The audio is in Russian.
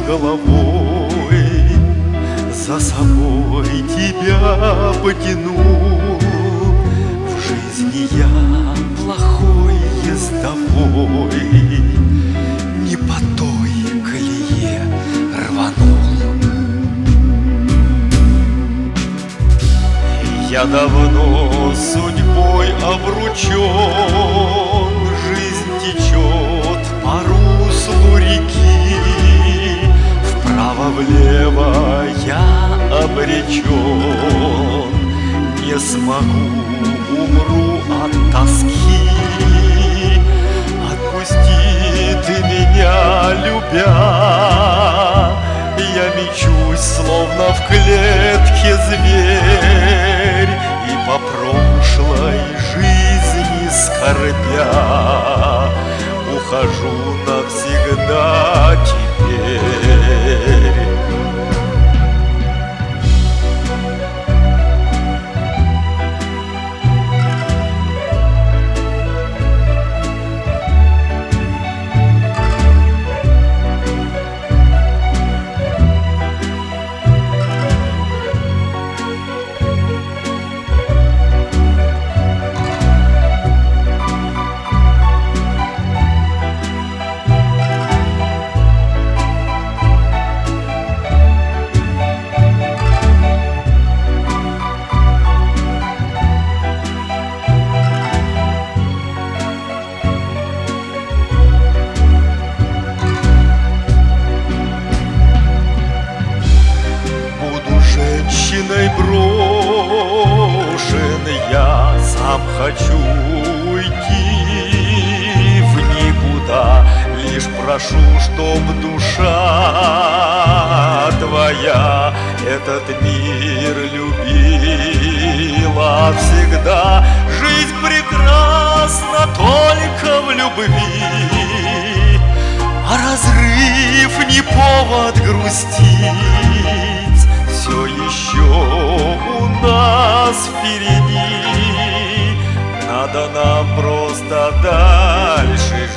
головой, за собой тебя потяну. В жизни я плохой ездовой, не по той колее рванул. Я давно судьбой обручен, жизнь течет по руслу реки. Вправо-влево я обречен, не смогу, умру от тоски. Отпусти ты меня, любя, я мечусь, словно в клетке зверь, и по прошлой жизни скорбя ухожу навсегда теперь. Женщиной брошен, я сам хочу уйти в никуда. Лишь прошу, чтоб душа твоя этот мир любила всегда. Жизнь прекрасна только в любви, а разрыв не повод грустить. Все еще у нас впереди, надо нам просто дальше жить.